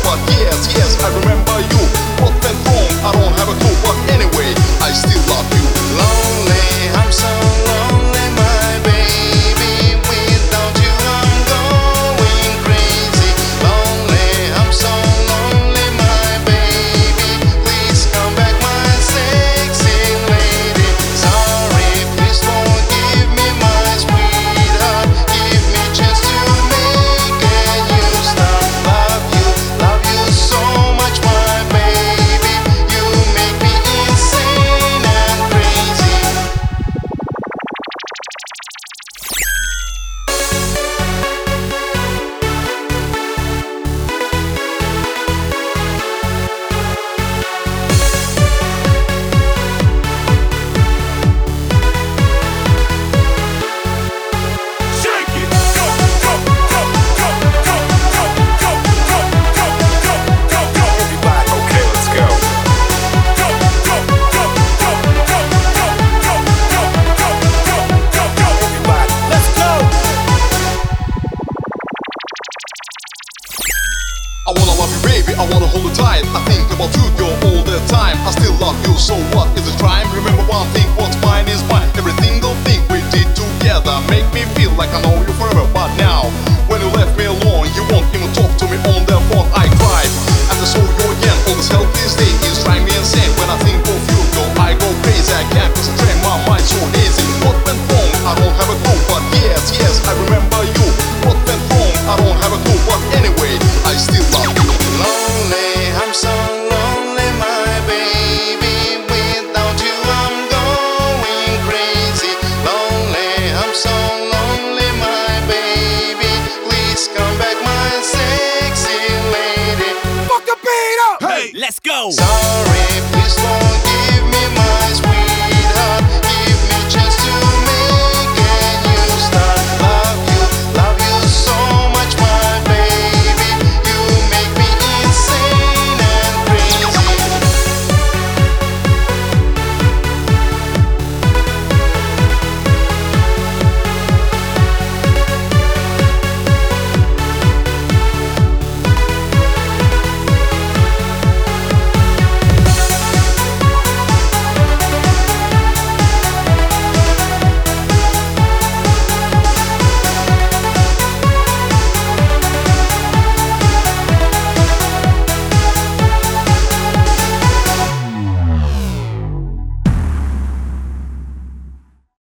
but yes, yes, I remember you. What went wrong? I don't have a clue, but anyway, I still love you. Lonely, I'm so lonely, my baby. Without you, I'm going crazy. Lonely, I'm so lonely, my baby. Please come back, my sexy lady. Sorry, please forgive me, my sweetheart. Give me a chance to make a new start. Love you so much, my baby. You make me insane and crazy. Shake it. Go, go, go, go, go, go, go, go, go, go, go, go. Everybody. Okay, let's go. Go, go, go, go, go, go, go, go, go, go, go. Everybody. Let's go. I wanna love you, baby, I wanna hold you tight. I think about you, girl, all the time. I still love you, so what is a crime? Remember one thing, what's mine is mine. Every single thing we did together make me feel like I know you forever. But now, when you left me alone, you won't even talk to me on the phone. I cried, and I saw you again. All this help this day is driving me insane. When I think of you, girl, I go crazy. I can't concentrate, my mind's so hazy. What went wrong? I don't have a clue, but yes, yes, I remember you. What went wrong? I don't have a clue, but anyway, I still love you. Lonely, I'm so lonely, my baby. Without you, I'm going crazy. Lonely, I'm so lonely, my baby. Please come back, my sexy lady. Fuck the beat up. Hey, let's go. Sorry, please forgive